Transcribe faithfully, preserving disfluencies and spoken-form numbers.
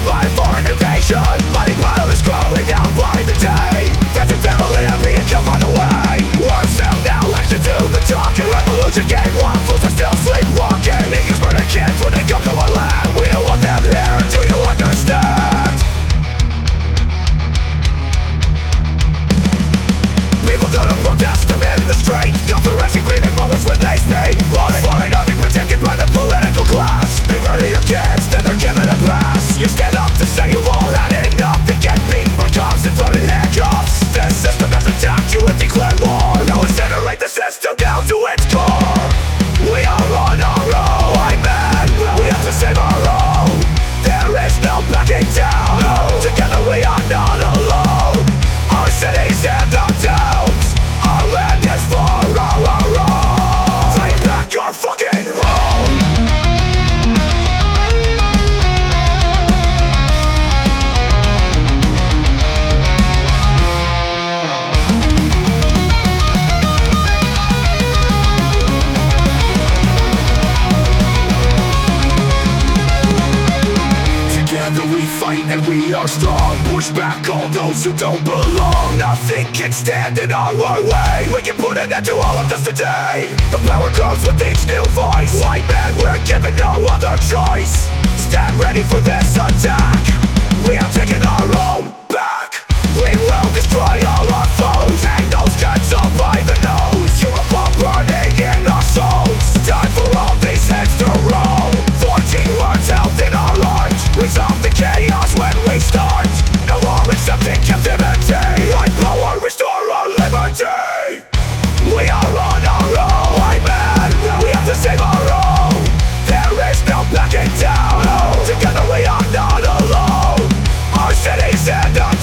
by foreign invasion. Money pile is growing down by the day. Friends and family are being killed on the way. Worms still now like to do the talking. Revolution game one, fools are still sleepwalking. Niggas murder kids when they come to our land. We don't want them here, do you understand? People don't protest them in the street. Conferencing grieving mothers when they speak. Falling on being protected by the political class. They murder your kids, then they're given a pass. You stand up to say you've all had enough. You get beat for cops and floated handcuffs. This system has attacked you and declared war. Now incinerate the system down to its core. We are on our own, I man. We have to save our own. There is no backing down. Together we are not alone. Our cities and our towns. Our land is for all our own. Take back your fucking home. Together we fight and we are strong. Push back all those who don't belong. Nothing can stand in our way. We can put an end to all of this today. The power comes with each new voice. White man, we're given no other choice. Stand ready for this attack. We have taken our own back. We will destroy all our foes. And those can survive the nose. You're a bomb burning in our souls. Time for all these heads to roll. Fourteen words held in our hearts. Resolve the chaos when we start. No more accepting captivity. Like power, restore our liberty. We are on our own, I man. We have to save our own. There is no backing down. Together we are not alone. Our cities and our